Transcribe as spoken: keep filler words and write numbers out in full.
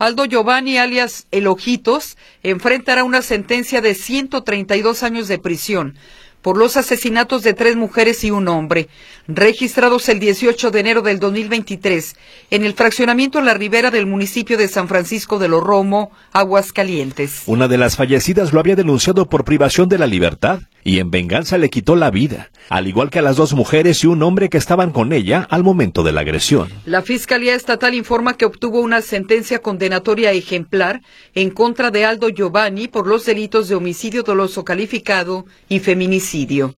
Aldo Giovanni, alias El Ojitos, enfrentará una sentencia de ciento treinta y dos años de prisión por los asesinatos de tres mujeres y un hombre, registrados el dieciocho de enero del dos mil veintitrés en el fraccionamiento La Ribera del municipio de San Francisco de los Romo, Aguascalientes. Una de las fallecidas lo había denunciado por privación de la libertad y en venganza le quitó la vida, al igual que a las dos mujeres y un hombre que estaban con ella al momento de la agresión. La Fiscalía Estatal informa que obtuvo una sentencia condenatoria ejemplar en contra de Aldo Giovanni por los delitos de homicidio doloso calificado y feminicidio.